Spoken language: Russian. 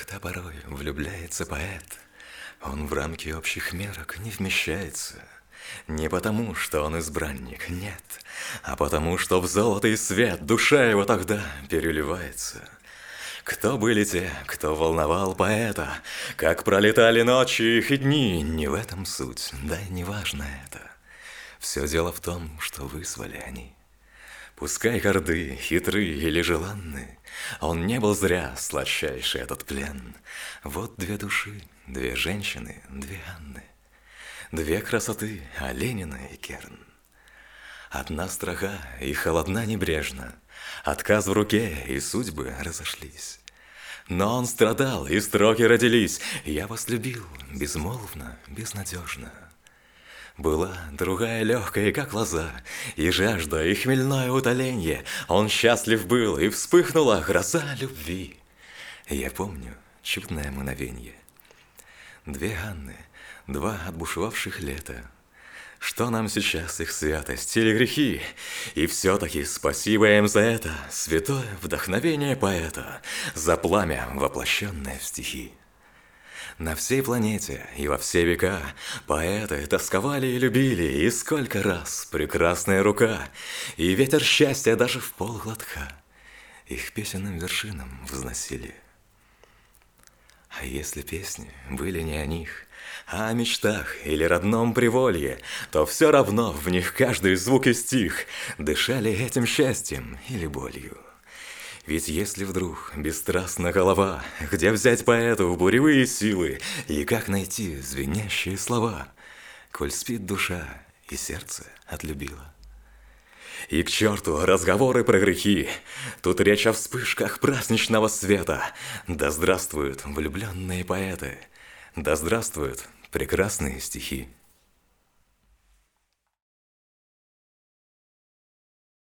Когда порой влюбляется поэт, он в рамки общих мерок не вмещается. Не потому, что он избранник, нет, а потому, что в золотый свет душа его тогда переливается. Кто были те, кто волновал поэта, как пролетали ночи их и дни, не в этом суть, да и не важно это. Все дело в том, что вызвали они. Пускай горды, хитры или желанны, он не был зря сладчайший этот плен. Вот две души, две женщины, две Анны, две красоты, Оленина и Керн. Одна строга и холодна небрежно, отказ в руке и судьбы разошлись. Но он страдал, и строки родились: «Я вас любил безмолвно, безнадежно». Была другая легкая, как лоза, и жажда, и хмельное утоленье. Он счастлив был, и вспыхнула гроза любви. Я помню чудное мгновенье. Две Анны, два отбушевавших лета. Что нам сейчас их святость или грехи? И все-таки спасибо им за это святое вдохновение поэта, за пламя, воплощенное в стихи. На всей планете и во все века поэты тосковали и любили, и сколько раз прекрасная рука и ветер счастья даже в полглотка их песенным вершинам взносили. А если песни были не о них, а о мечтах или родном приволье, то все равно в них каждый звук и стих дышали этим счастьем или болью. Ведь если вдруг бесстрастна голова, где взять поэту в буревые силы и как найти звенящие слова, коль спит душа и сердце отлюбило? И к черту разговоры про грехи, тут речь о вспышках праздничного света. Да здравствуют влюбленные поэты, да здравствуют прекрасные стихи.